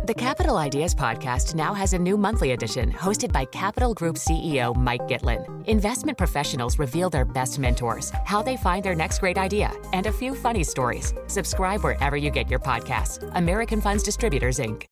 The Capital Ideas Podcast now has a new monthly edition hosted by Capital Group CEO Mike Gitlin. Investment professionals reveal their best mentors, how they find their next great idea, and a few funny stories. Subscribe wherever you get your podcasts. American Funds Distributors, Inc.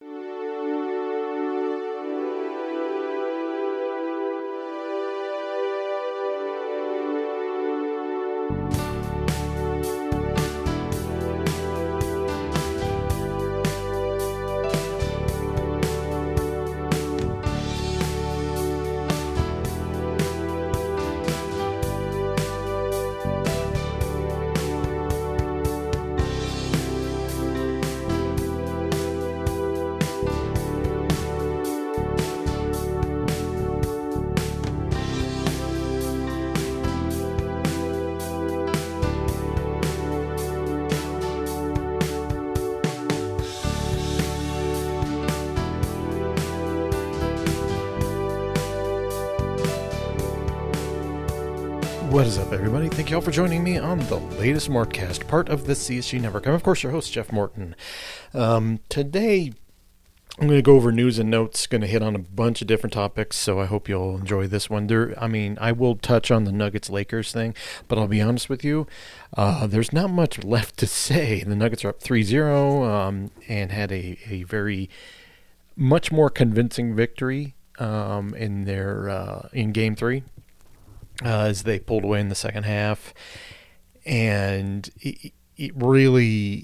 What is up, everybody? Thank you all for joining me on the latest Mortcast, part of the CSG Network. I'm, of course, your host, Jeff Morton. Today, I'm going to go over news and notes, going to hit on a bunch of different topics, so I hope you'll enjoy this one. I will touch on the Nuggets-Lakers thing, but I'll be honest with you, there's not much left to say. The Nuggets are up 3-0 and had a very much more convincing victory in Game 3. As they pulled away in the second half, and it really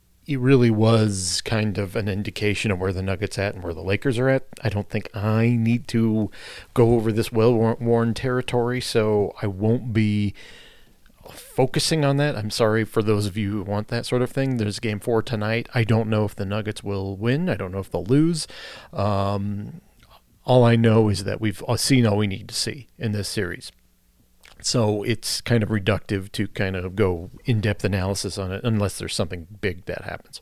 was kind of an indication of where the Nuggets at and where the Lakers are at. I don't think I need to go over this well-worn territory, so I won't be focusing on that. I'm sorry for those of you who want that sort of thing. There's Game 4 tonight. I don't know if the Nuggets will win. I don't know if they'll lose. All I know is that we've seen all we need to see in this series. So it's kind of reductive to kind of go in-depth analysis on it unless there's something big that happens.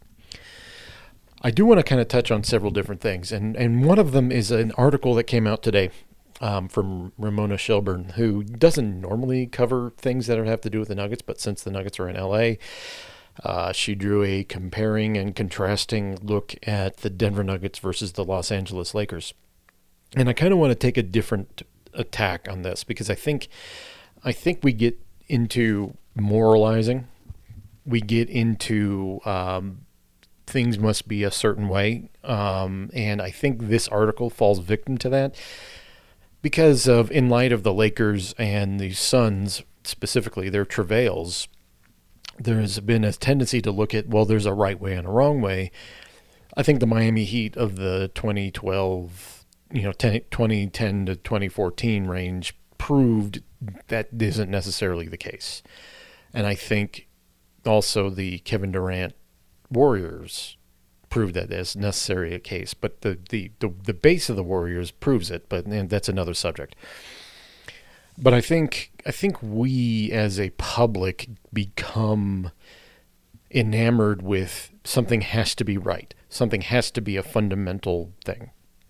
I do want to kind of touch on several different things, and one of them is an article that came out today from Ramona Shelburne, who doesn't normally cover things that have to do with the Nuggets, but since the Nuggets are in L.A., she drew a comparing and contrasting look at the Denver Nuggets versus the Los Angeles Lakers. And I kind of want to take a different attack on this because I think we get into moralizing. We get into things must be a certain way. And I think this article falls victim to that because of, in light of the Lakers and the Suns, specifically their travails, there's been a tendency to look at, well, there's a right way and a wrong way. I think the Miami Heat of the 2012, 2010 to 2014 range proved that isn't necessarily the case. And I think also the Kevin Durant Warriors proved that as necessary a case. But the base of the Warriors proves it, but that's another subject. But I think we as a public become enamored with something has to be right. Something has to be a fundamental thing.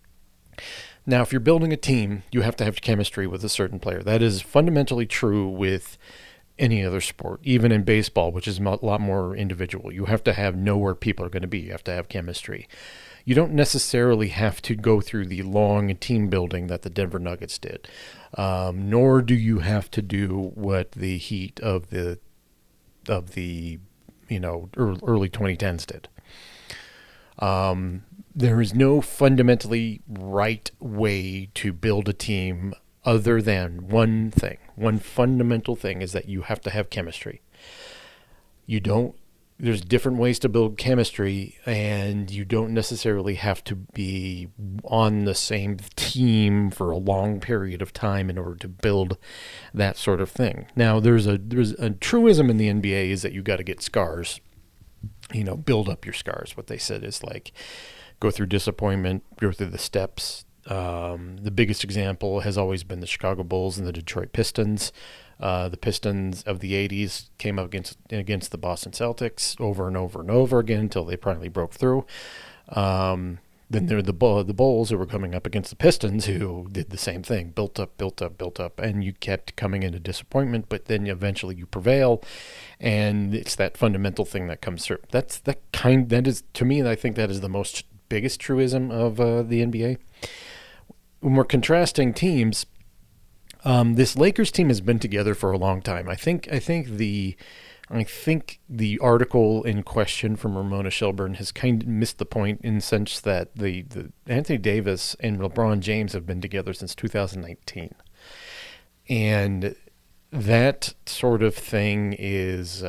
Now, if you're building a team, you have to have chemistry with a certain player. That is fundamentally true with any other sport, even in baseball, which is a lot more individual. You have to know where people are going to be. You have to have chemistry. You don't necessarily have to go through the long team building that the Denver Nuggets did, nor do you have to do what the Heat of the early 2010s did. There is no fundamentally right way to build a team other than one thing. One fundamental thing is that you have to have chemistry. There's different ways to build chemistry, and you don't necessarily have to be on the same team for a long period of time in order to build that sort of thing. Now, there's a truism in the NBA is that you got to get scars. Build up your scars. What they said is like, go through disappointment, go through the steps. The biggest example has always been the Chicago Bulls and the Detroit Pistons. The Pistons of the 80s came up against the Boston Celtics over and over and over again until they finally broke through. Then there were the Bulls who were coming up against the Pistons who did the same thing, built up, and you kept coming into disappointment, but then eventually you prevail, and it's that fundamental thing that comes through. That is, to me, I think that is the most biggest truism of the NBA. When we're contrasting teams, this Lakers team has been together for a long time. I think the article in question from Ramona Shelburne has kind of missed the point in the sense that the Anthony Davis and LeBron James have been together since 2019. And that sort of thing is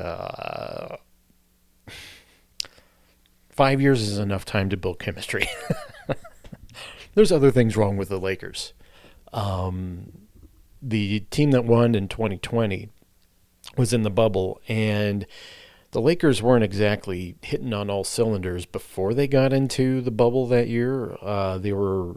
5 years is enough time to build chemistry. There's other things wrong with the Lakers. The team that won in 2020 was in the bubble, and the Lakers weren't exactly hitting on all cylinders before they got into the bubble that year. They were,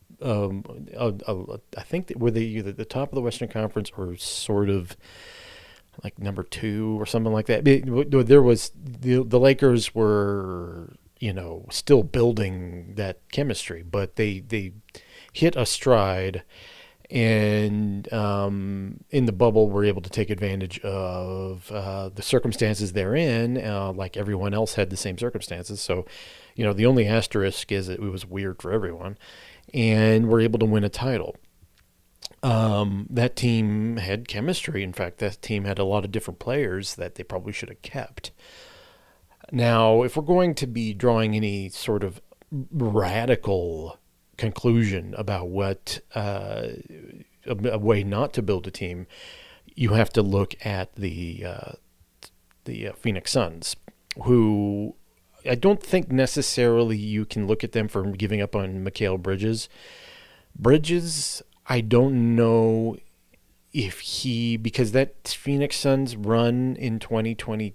I think, were they either the top of the Western Conference or sort of like number 2 or something like that. There was the Lakers were, still building that chemistry, but they hit a stride. And in the bubble, we're able to take advantage of the circumstances they're in, like everyone else had the same circumstances. So, the only asterisk is that it was weird for everyone. And we're able to win a title. That team had chemistry. In fact, that team had a lot of different players that they probably should have kept. Now, if we're going to be drawing any sort of radical conclusion about what a way not to build a team, you have to look at the Phoenix Suns, who I don't think necessarily you can look at them for giving up on Mikal Bridges. Bridges, I don't know if because that Phoenix Suns run in 2021,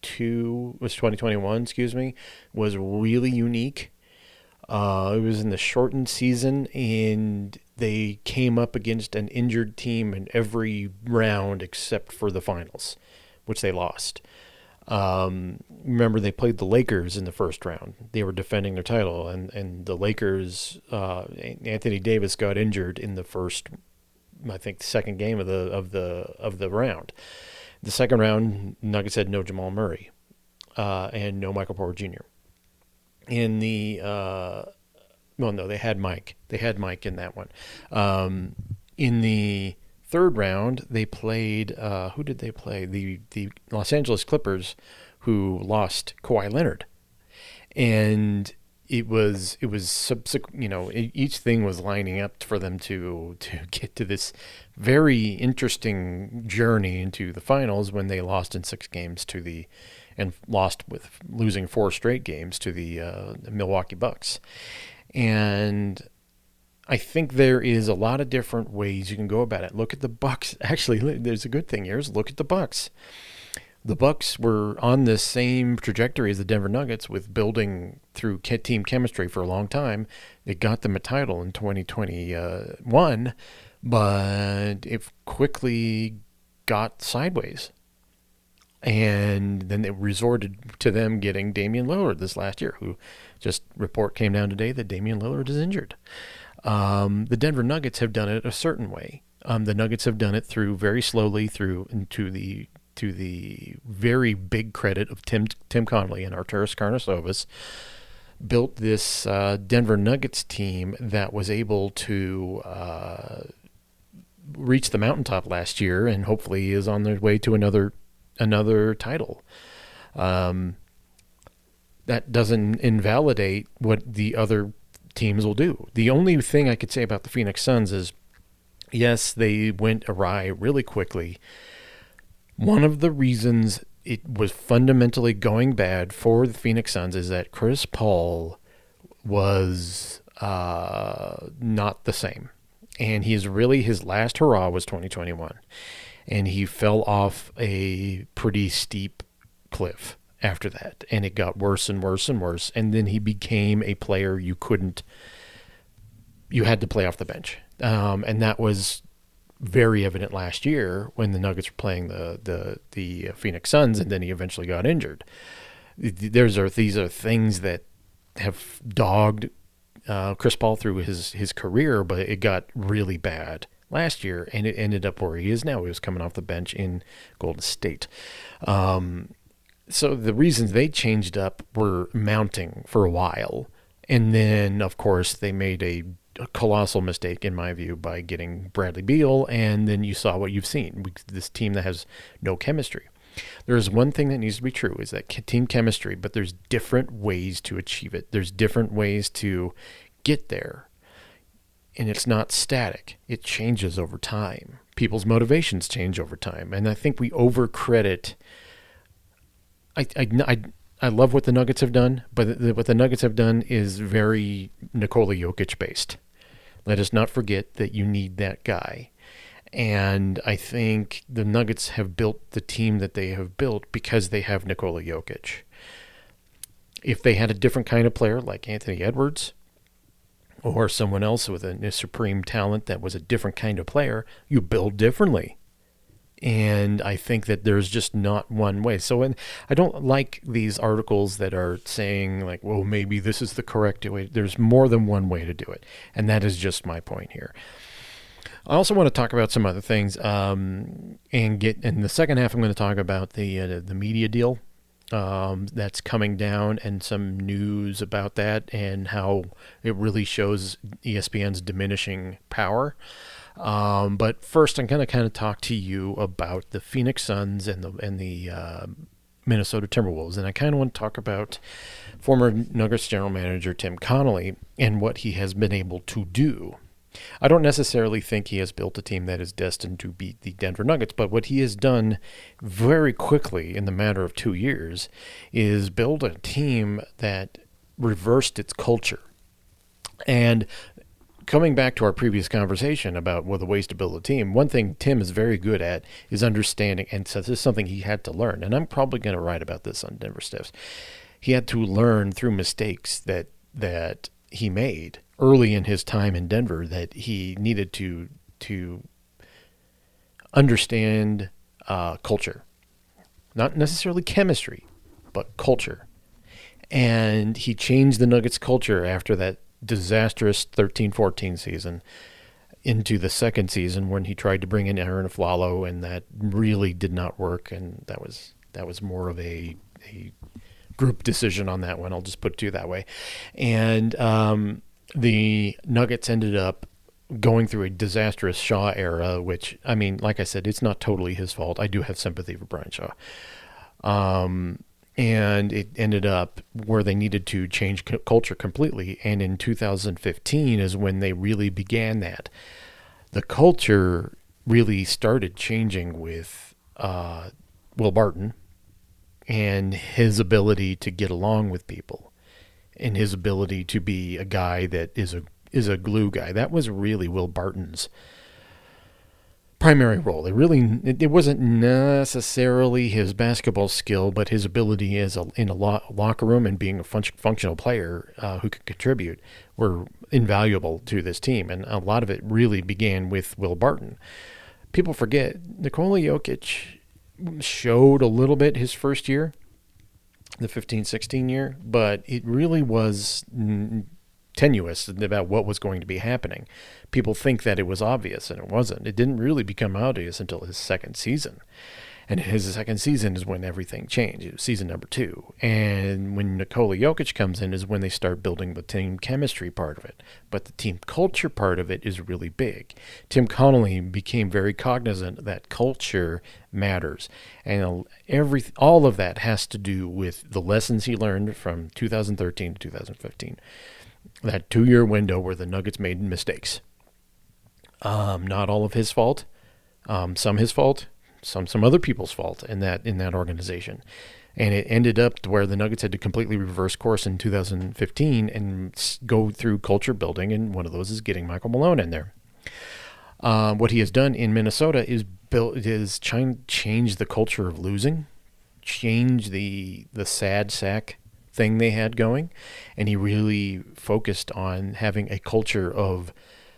was really unique. It was in the shortened season, and they came up against an injured team in every round except for the finals, which they lost. Remember, they played the Lakers in the first round. They were defending their title, and the Lakers, Anthony Davis got injured in the first, I think, second game of the round. The second round, Nuggets had no Jamal Murray, and no Michael Porter Jr. In the they had Mike. They had Mike in that one. In the third round, they played who did they play? The Los Angeles Clippers, who lost Kawhi Leonard, and it was subsequent. Each thing was lining up for them to get to this very interesting journey into the finals when they lost in 6 games and lost with losing 4 straight games to the Milwaukee Bucks. And I think there is a lot of different ways you can go about it. Look at the Bucks. Actually, there's a good thing here is look at the Bucks. The Bucks were on the same trajectory as the Denver Nuggets with building through team chemistry for a long time. They got them a title in 2021, but it quickly got sideways. And then it resorted to them getting Damian Lillard this last year, who just report came down today that Damian Lillard is injured. The Denver Nuggets have done it a certain way. The Nuggets have done it through very slowly to the very big credit of Tim Connolly and Arturas Karnisovas, built this Denver Nuggets team that was able to reach the mountaintop last year and hopefully is on their way to another title. That doesn't invalidate what the other teams will do. The only thing I could say about the Phoenix Suns is, yes, they went awry really quickly. One of the reasons it was fundamentally going bad for the Phoenix Suns is that Chris Paul was not the same. And his last hurrah was 2021. And he fell off a pretty steep cliff after that. And it got worse and worse and worse. And then he became a player you had to play off the bench. And that was very evident last year when the Nuggets were playing the Phoenix Suns, and then he eventually got injured. These are things that have dogged Chris Paul through his career, but it got really bad last year, and it ended up where he is now. He was coming off the bench in Golden State. So the reasons they changed up were mounting for a while, And then, of course, they made a colossal mistake, in my view, by getting Bradley Beal, and then you saw what you've seen, this team that has no chemistry. There's one thing that needs to be true, is that team chemistry, but there's different ways to achieve it. There's different ways to get there. And it's not static. It changes over time. People's motivations change over time. And I think we overcredit. I love what the Nuggets have done, but what the Nuggets have done is very Nikola Jokic based. Let us not forget that you need that guy. And I think the Nuggets have built the team that they have built because they have Nikola Jokic. If they had a different kind of player like Anthony Edwards or someone else with a supreme talent that was a different kind of player, you build differently. And I think that there's just not one way. So I don't like these articles that are saying like, well, maybe this is the correct way. There's more than one way to do it. And that is just my point here. I also want to talk about some other things, and in the second half, I'm going to talk about the media deal that's coming down and some news about that and how it really shows ESPN's diminishing power. But first, I'm going to kind of talk to you about the Phoenix Suns and the Minnesota Timberwolves, and I kind of want to talk about former Nuggets general manager Tim Connelly and what he has been able to do. I don't necessarily think he has built a team that is destined to beat the Denver Nuggets, but what he has done very quickly in the matter of 2 years is build a team that reversed its culture. And coming back to our previous conversation about the ways to build a team, one thing Tim is very good at is understanding, and so this is something he had to learn, and I'm probably going to write about this on Denver Stiffs. He had to learn through mistakes that he made early in his time in Denver that he needed to understand culture. Not necessarily chemistry, but culture. And he changed the Nuggets culture after that disastrous 13-14 season into the second season when he tried to bring in Aaron Aflalo, and that really did not work, and that was more of a group decision on that one. I'll just put it to you that way. And the Nuggets ended up going through a disastrous Shaw era, which, I mean, like I said, it's not totally his fault. I do have sympathy for Brian Shaw. And it ended up where they needed to change culture completely. And in 2015 is when they really began that. The culture really started changing with Will Barton and his ability to get along with people and his ability to be a guy that is a glue guy. That was really Will Barton's primary role. It wasn't necessarily his basketball skill, but his ability in a locker room and being a functional player who could contribute were invaluable to this team. And a lot of it really began with Will Barton. People forget Nikola Jokic showed a little bit his first year, the 15-16 year, but it really was tenuous about what was going to be happening. People think that it was obvious, and it wasn't. It didn't really become obvious until his second season. And his second season is when everything changed. It was season number 2. And when Nikola Jokic comes in is when they start building the team chemistry part of it. But the team culture part of it is really big. Tim Connelly became very cognizant that culture matters. And all of that has to do with the lessons he learned from 2013 to 2015. That 2-year window where the Nuggets made mistakes. Not all of his fault. Some his fault. Some other people's fault in that organization. And it ended up to where the Nuggets had to completely reverse course in 2015 and go through culture building, and one of those is getting Michael Malone in there. What he has done in Minnesota is change the culture of losing, change the sad sack thing they had going, and he really focused on having a culture of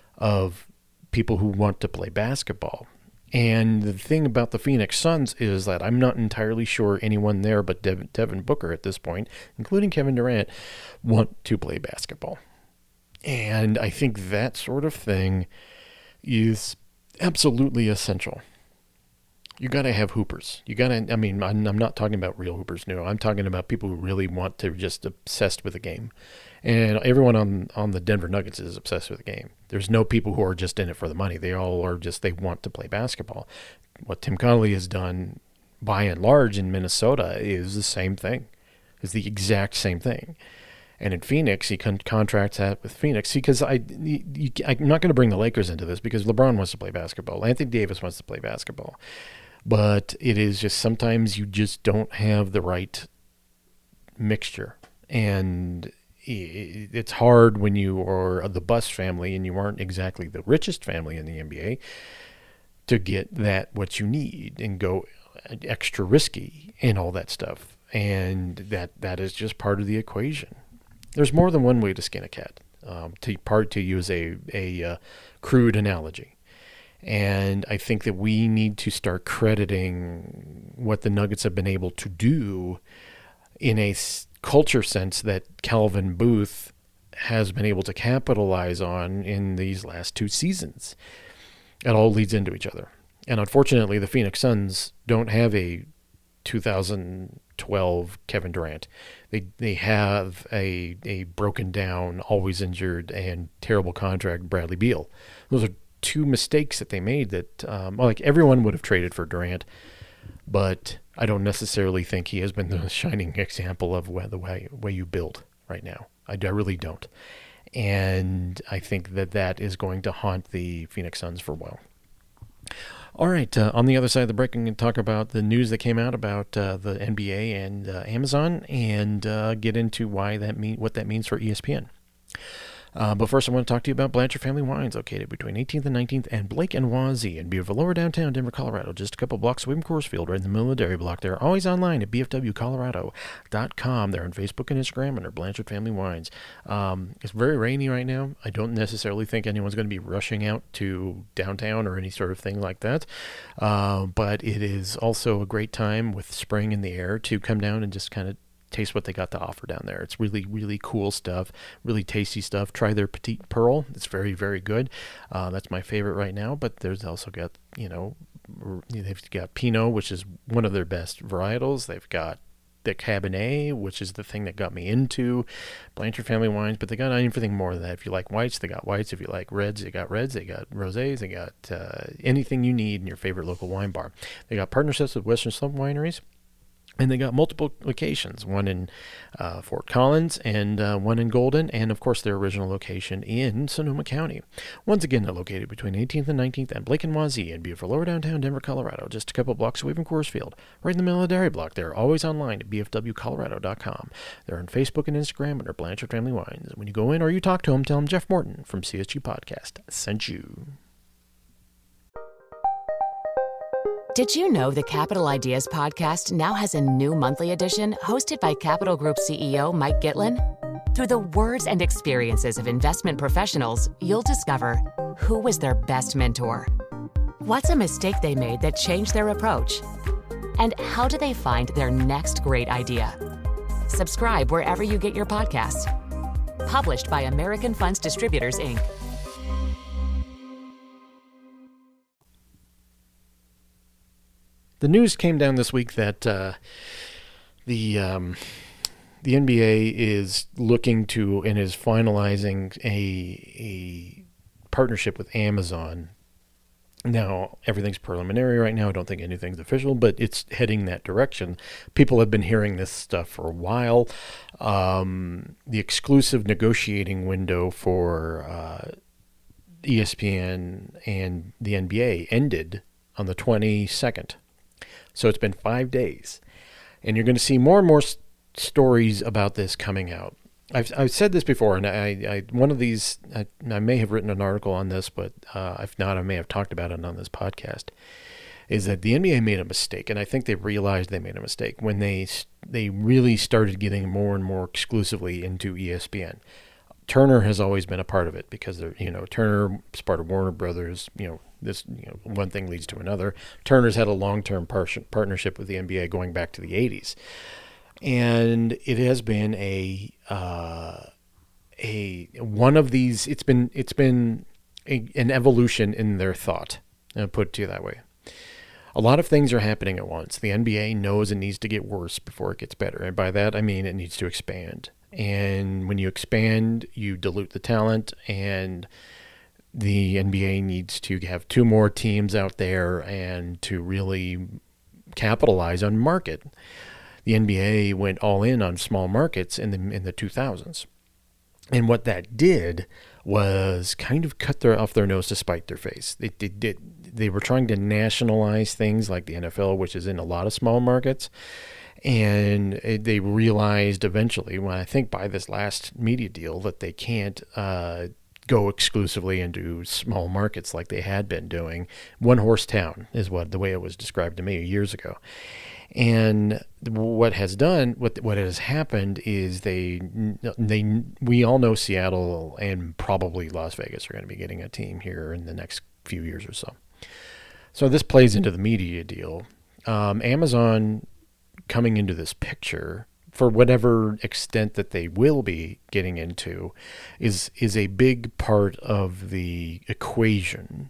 people who want to play basketball. And the thing about the Phoenix Suns is that I'm not entirely sure anyone there but Devin Booker at this point, including Kevin Durant, want to play basketball. And I think that sort of thing is absolutely essential. you got to have hoopers. You got to, I mean, I'm not talking about real hoopers, no. I'm talking about people who really want to just obsessed with the game. And everyone on the Denver Nuggets is obsessed with the game. There's no people who are just in it for the money. They all are just, they want to play basketball. What Tim Connolly has done by and large in Minnesota is the same thing. Is the exact same thing. And in Phoenix, he contracts that with Phoenix because I'm not going to bring the Lakers into this because LeBron wants to play basketball. Anthony Davis wants to play basketball. But it is just sometimes you just don't have the right mixture. And it's hard when you are the Buss family and you aren't exactly the richest family in the NBA to get that what you need and go extra risky and all that stuff. And that is just part of the equation. There's more than one way to skin a cat, to use a crude analogy. And I think that we need to start crediting what the Nuggets have been able to do in a culture sense that Calvin Booth has been able to capitalize on in these last 2 seasons. It all leads into each other. And unfortunately, the Phoenix Suns don't have a 2012 Kevin Durant. They have a broken down, always injured, and terrible contract Bradley Beal. Those are 2 mistakes that they made that, like everyone would have traded for Durant, but I don't necessarily think he has been the shining example of the way you build right now. I really don't. And I think that is going to haunt the Phoenix Suns for a while. All right, on the other side of the break, I'm going to talk about the news that came out about the NBA and Amazon, and get into what that means for ESPN. But first, I want to talk to you about Blanchard Family Wines, located between 18th and 19th and Blake and Wazee in beautiful lower downtown Denver, Colorado, just a couple blocks away from Coors Field, right in the middle of the dairy block. They're always online at bfwcolorado.com. They're on Facebook and Instagram under Blanchard Family Wines. It's very rainy right now. I don't necessarily think anyone's going to be rushing out to downtown or any sort of thing like that. But it is also a great time with spring in the air to come down and just kind of taste what they got to offer down there. It's really, really cool stuff, really tasty stuff. Try their Petite Pearl. It's very, very good. That's my favorite right now, but there's also got, they've got Pinot, which is one of their best varietals. They've got the Cabernet, which is the thing that got me into Blanchard Family Wines, but they got everything more than that. If you like whites, they got whites. If you like reds, they got reds. They got rosés. They got anything you need in your favorite local wine bar. They got partnerships with Western Slope Wineries. And they got multiple locations, one in Fort Collins and one in Golden, and of course their original location in Sonoma County. Once again, they're located between 18th and 19th and Blake and Wazee in beautiful lower downtown Denver, Colorado, just a couple blocks away from Coors Field, right in the middle of the dairy block. They're always online at bfwcolorado.com. They're on Facebook and Instagram under Blanchard Family Wines. When you go in or you talk to them, tell them Jeff Morton from CSG Podcast sent you. Did you know the Capital Ideas podcast now has a new monthly edition hosted by Capital Group CEO Mike Gitlin? Through the words and experiences of investment professionals, you'll discover who was their best mentor, what's a mistake they made that changed their approach, and how do they find their next great idea. Subscribe wherever you get your podcasts. Published by American Funds Distributors, Inc. The news came down this week that the NBA is looking to and is finalizing a partnership with Amazon. Now, everything's preliminary right now. I don't think anything's official, but it's heading that direction. People have been hearing this stuff for a while. The exclusive negotiating window for ESPN and the NBA ended on the 22nd. So it's been 5 days, and you're going to see more and more stories about this coming out. I've said this before, and I may have written an article on this, but if not, I may have talked about it on this podcast, is that the NBA made a mistake, and I think they realized they made a mistake when they really started getting more and more exclusively into ESPN. Turner has always been a part of it because Turner is part of Warner Brothers. One thing leads to another. Turner's had a long-term partnership with the NBA going back to the 80s, and it has been one of these. It's been an evolution in their thought. I'll put it to you that way. A lot of things are happening at once. The NBA knows it needs to get worse before it gets better. And by that, I mean it needs to expand. And when you expand, you dilute the talent, and the NBA needs to have 2 more teams out there and to really capitalize on market. The NBA went all in on small markets in the 2000s. And what that did was kind of cut off their nose to spite their face. They were trying to nationalize things like the NFL, which is in a lot of small markets. And they realized eventually, well, I think by this last media deal, that they can't go exclusively into small markets like they had been doing. One horse town is the way it was described to me years ago. And what has happened is we all know Seattle and probably Las Vegas are going to be getting a team here in the next few years or so. So this plays into the media deal. Amazon coming into this picture, for whatever extent that they will be getting into, is a big part of the equation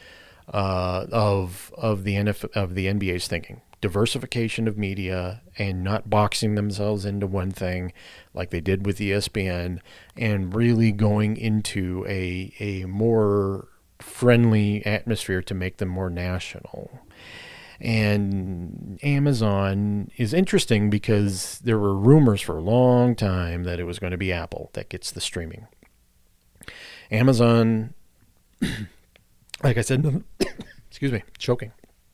of the NBA's thinking. Diversification of media and not boxing themselves into one thing like they did with ESPN, and really going into a more friendly atmosphere to make them more national. And Amazon is interesting because there were rumors for a long time that it was going to be Apple that gets the streaming. Amazon, like I said, excuse me, choking.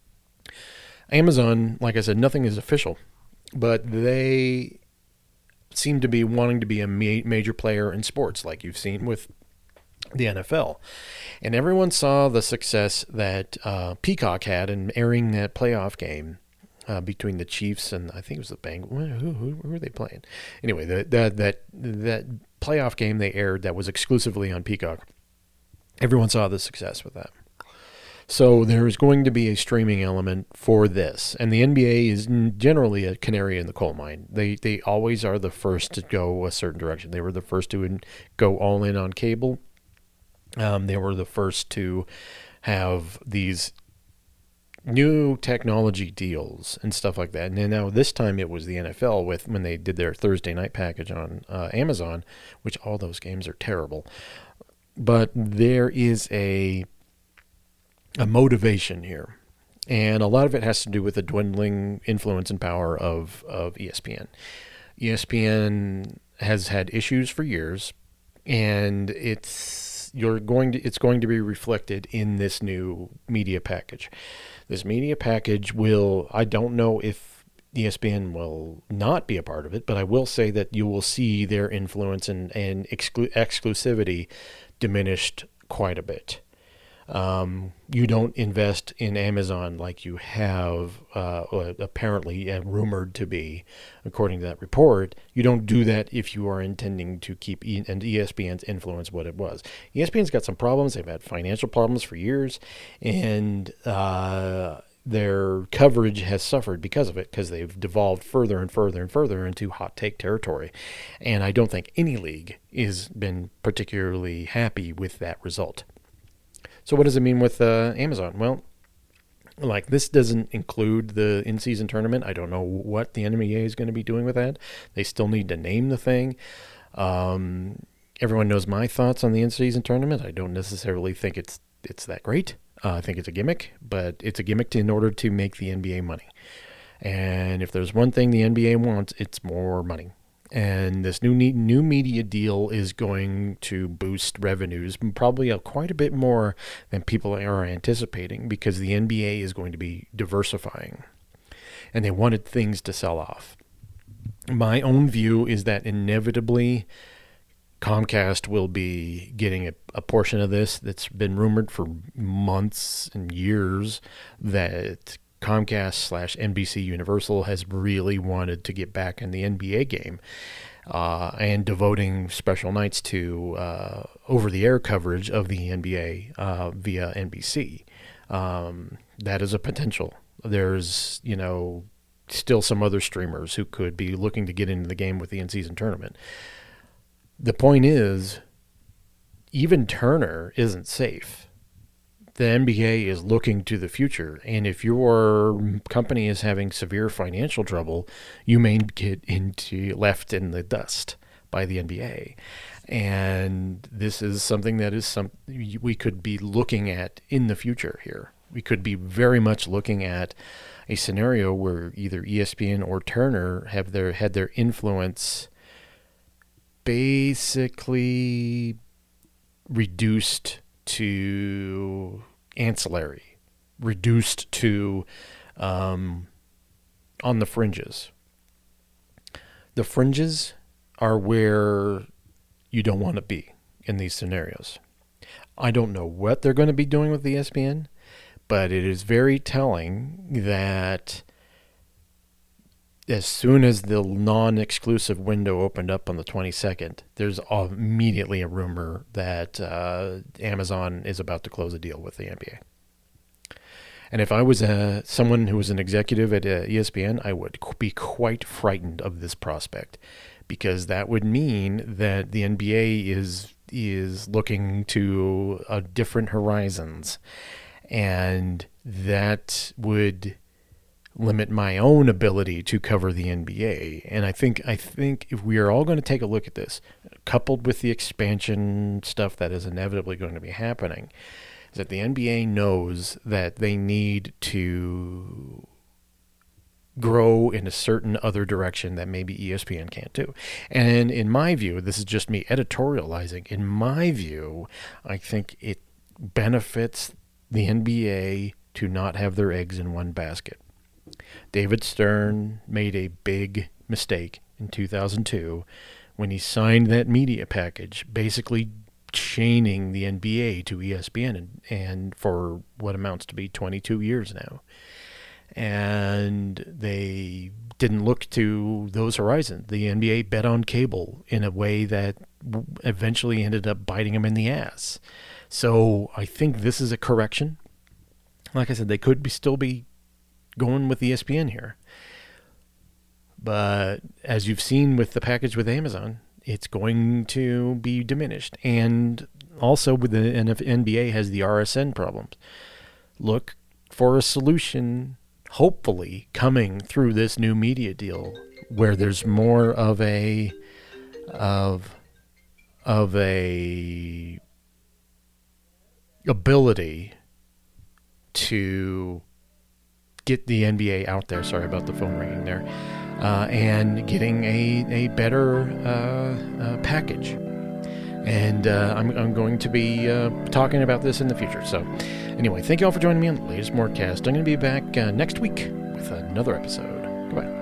Amazon, like I said, nothing is official, but they seem to be wanting to be a major player in sports, like you've seen with the NFL. And everyone saw the success that Peacock had in airing that playoff game between the Chiefs and I think it was the Bengals. Who were they playing? Anyway, that playoff game they aired that was exclusively on Peacock. Everyone saw the success with that. So there's going to be a streaming element for this. And the NBA is generally a canary in the coal mine. They always are the first to go a certain direction. They were the first to go all in on cable. They were the first to have these new technology deals and stuff like that. And now this time it was the NFL when they did their Thursday night package on Amazon, which all those games are terrible. But there is a motivation here. And a lot of it has to do with the dwindling influence and power of ESPN. ESPN has had issues for years, and it's going to be reflected in this new media package. This media package I don't know if ESPN will not be a part of it, but I will say that you will see their influence and exclusivity diminished quite a bit. You don't invest in Amazon like you have apparently rumored to be, according to that report. You don't do that if you are intending to keep ESPN's influence what it was. ESPN's got some problems. They've had financial problems for years, and their coverage has suffered because of it, because they've devolved further and further and further into hot take territory. And I don't think any league has been particularly happy with that result. So what does it mean with Amazon? Well, like, this doesn't include the in-season tournament. I don't know what the NBA is going to be doing with that. They still need to name the thing. Everyone knows my thoughts on the in-season tournament. I don't necessarily think it's that great. I think it's a gimmick, but it's a gimmick in order to make the NBA money. And if there's one thing the NBA wants, it's more money. And this new media deal is going to boost revenues probably quite a bit more than people are anticipating, because the NBA is going to be diversifying, and they wanted things to sell off. My own view is that inevitably Comcast will be getting a portion of this. That's been rumored for months and years that Comcast/NBC Universal has really wanted to get back in the NBA game, and devoting special nights to over-the-air coverage of the NBA via NBC. That is a potential. There's, still some other streamers who could be looking to get into the game with the in-season tournament. The point is, even Turner isn't safe. The NBA is looking to the future, and if your company is having severe financial trouble, you may get left in the dust by the NBA. And this is something that we could be looking at in the future here. We could be very much looking at a scenario where either ESPN or Turner had their influence basically reduced to ancillary, reduced to on the fringes. The fringes are where you don't want to be in these scenarios. I don't know what they're going to be doing with ESPN, but it is very telling that as soon as the non-exclusive window opened up on the 22nd, there's immediately a rumor that Amazon is about to close a deal with the NBA. And if I was someone who was an executive at ESPN, I would be quite frightened of this prospect, because that would mean that the NBA is looking to different horizons, and that would limit my own ability to cover the NBA. And I think if we are all going to take a look at this, coupled with the expansion stuff that is inevitably going to be happening, is that the NBA knows that they need to grow in a certain other direction that maybe ESPN can't do. And in my view, this is just me editorializing, in my view, I think it benefits the NBA to not have their eggs in one basket. David Stern made a big mistake in 2002 when he signed that media package, basically chaining the NBA to ESPN and for what amounts to be 22 years now. And they didn't look to those horizons. The NBA bet on cable in a way that eventually ended up biting them in the ass. So I think this is a correction. Like I said, they could still be going with ESPN here. But as you've seen with the package with Amazon, it's going to be diminished. And also with the NBA has the RSN problems. Look for a solution, hopefully coming through this new media deal, where there's more of a ability to get the NBA out there. Sorry about the phone ringing there. And getting a better package. And I'm going to be talking about this in the future. So anyway, thank you all for joining me on the latest Mortcast. I'm going to be back next week with another episode. Goodbye.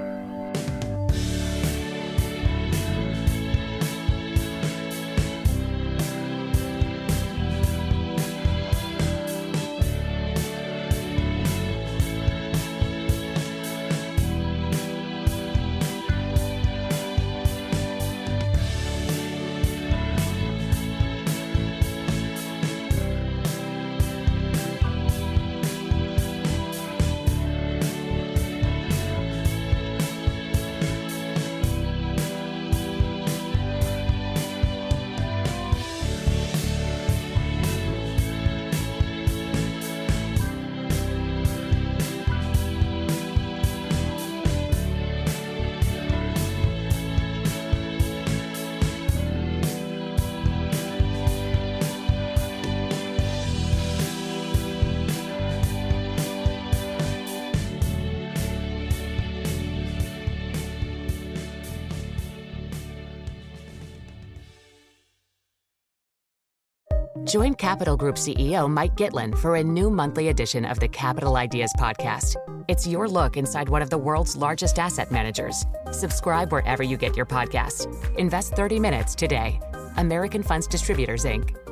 Join Capital Group CEO Mike Gitlin for a new monthly edition of the Capital Ideas Podcast. It's your look inside one of the world's largest asset managers. Subscribe wherever you get your podcasts. Invest 30 minutes today. American Funds Distributors, Inc.